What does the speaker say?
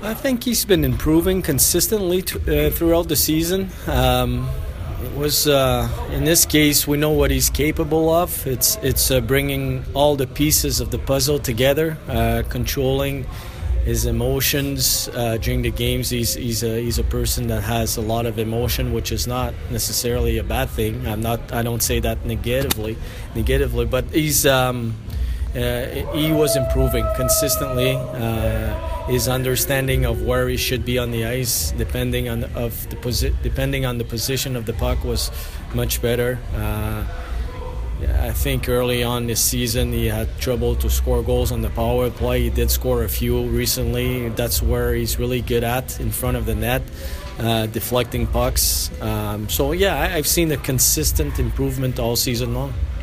I think he's been improving consistently throughout the season. It was in this case we know what he's capable of. It's bringing all the pieces of the puzzle together, controlling his emotions during the games. He's a person that has a lot of emotion, which is not necessarily a bad thing. I don't say that negatively, but he was improving consistently. His understanding of where he should be on the ice, depending on the position of the puck, was much better. I think early on this season he had trouble to score goals on the power play. He did score a few recently. That's where he's really good at, in front of the net, deflecting pucks. I've seen a consistent improvement all season long.